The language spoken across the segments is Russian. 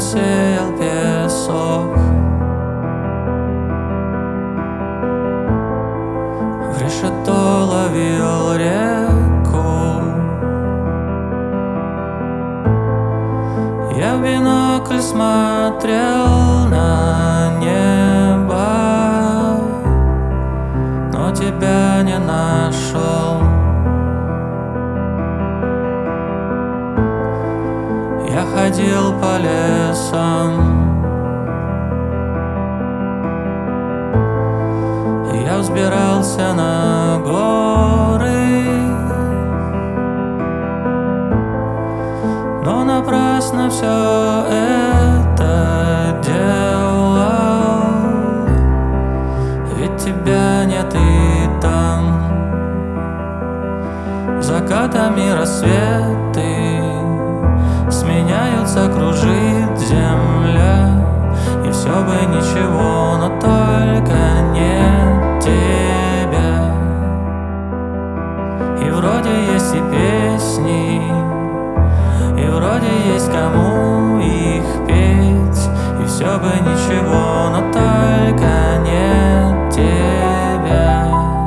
посеял песок в решето ловил реку. Я в бинокль смотрел на небо, но тебя не нашел. Я ходил по лесам, я взбирался на горы, но напрасно все это делал, ведь тебя нет и там. Закатами рассветы сменяются, кружит земля, и все бы ничего, но только нет тебя. И вроде есть и песни, и вроде есть кому их петь, и все бы ничего, но только нет тебя.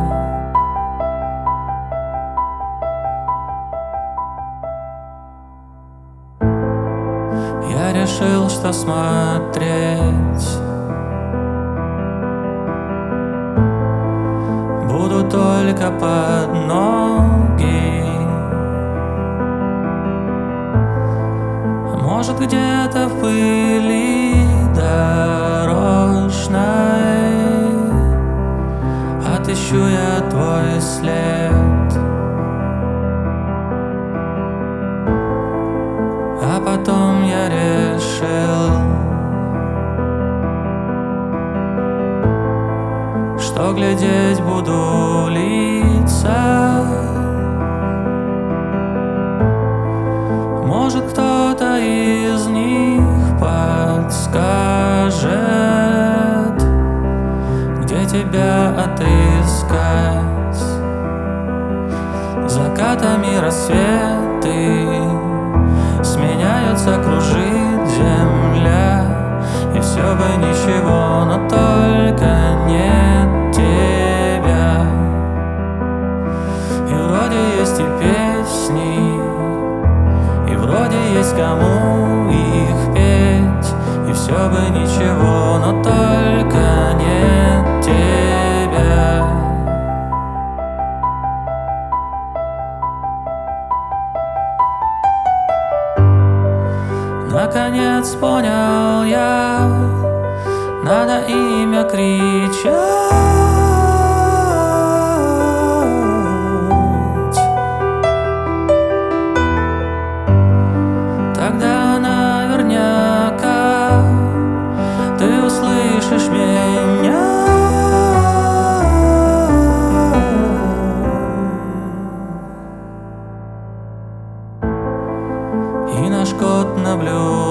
Я решил, что смотреть буду только под ноги. Может, где-то в пыли дорожной отыщу я твой след, а потом я решил, что глядеть буду лица. Может, кто-то из них подскажет, где тебя отыскать. Закатами рассветы сменяются, кружит земля, и все бы ничего, но только нет тебя. И вроде есть и песни, и вроде есть кому их петь, и все бы ничего, но только нет тебя. Наконец понял я, надо имя кричать. Тогда наверняка ты услышишь меня. И наш кот наблюдает